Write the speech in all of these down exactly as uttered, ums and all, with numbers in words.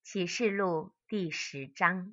启示录第十章。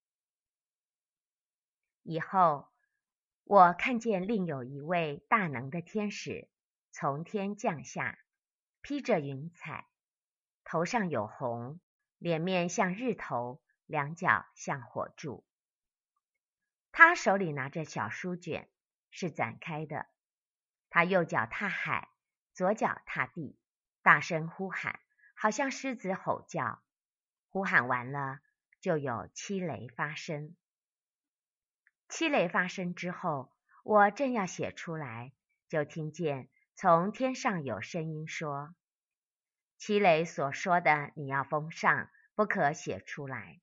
以后，我看见另有一位大能的天使从天降下，披着云彩，头上有红，脸面像日头，两脚像火柱。他手里拿着小书卷，是展开的。他右脚踏海，左脚踏地，大声呼喊，好像狮子吼叫。呼喊完了，就有七雷发生。七雷发生之后，我正要写出来，就听见从天上有声音说：七雷所说的你要封上，不可写出来。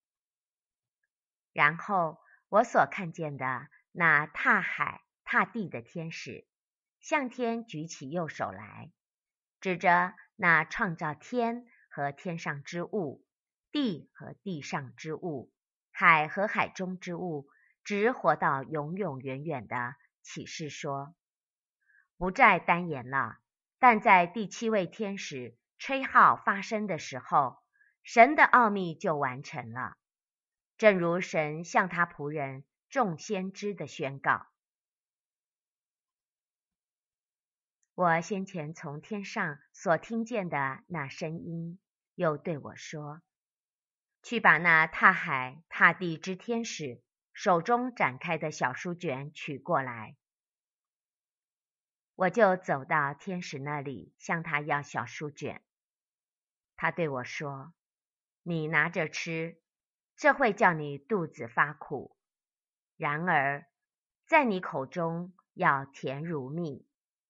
然后我所看见的那踏海踏地的天使，向天举起右手来，指着那创造天和天上之物，地和地上之物，海和海中之物，直活到永永远远的启示说：不再单言了，但在第七位天使吹号发声的时候，神的奥秘就完成了，正如神向他仆人众先知的宣告。我先前从天上所听见的那声音，又对我说：去把那踏海踏地之天使手中展开的小书卷取过来。我就走到天使那里，向他要小书卷。他对我说：你拿着吃，这会叫你肚子发苦，然而在你口中要甜如蜜。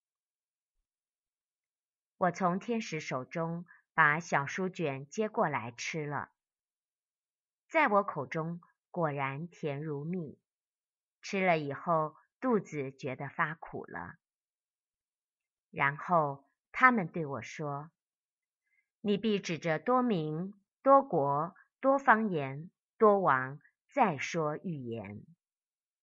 我从天使手中把小书卷接过来吃了，在我口中果然甜如蜜，吃了以后肚子觉得发苦了。然后他们对我说：你必指着多民、多国、多方言、多王再说预言。